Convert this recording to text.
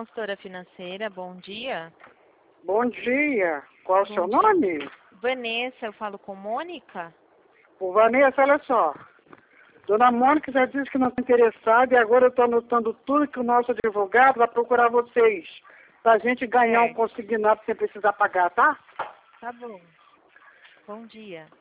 consultora financeira, bom dia. Bom dia. Qual é o seu nome? Vanessa, eu falo com Mônica? Ô, Vanessa, olha só. Dona Mônica já disse que não está interessada e agora eu estou anotando tudo que o nosso advogado vai procurar vocês. Pra gente ganhar um consignado sem precisar pagar, tá? Tá bom. Bom dia.